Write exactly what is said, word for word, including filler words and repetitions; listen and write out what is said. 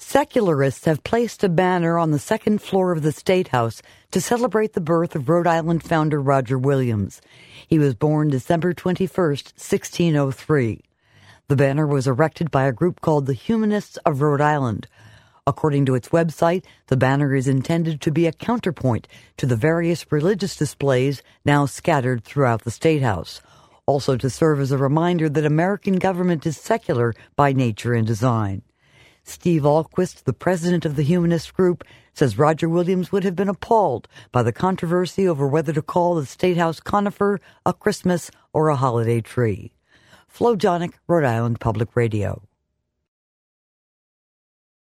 Secularists have placed a banner on the second floor of the State House to celebrate the birth of Rhode Island founder Roger Williams. He was born December twenty-first, sixteen oh three. The banner was erected by a group called the Humanists of Rhode Island. According to its website, the banner is intended to be a counterpoint to the various religious displays now scattered throughout the State House, also to serve as a reminder that American government is secular by nature and design. Steve Ahlquist, the president of the Humanist Group, says Roger Williams would have been appalled by the controversy over whether to call the State House conifer a Christmas or a holiday tree. Flo Jonick, Rhode Island Public Radio.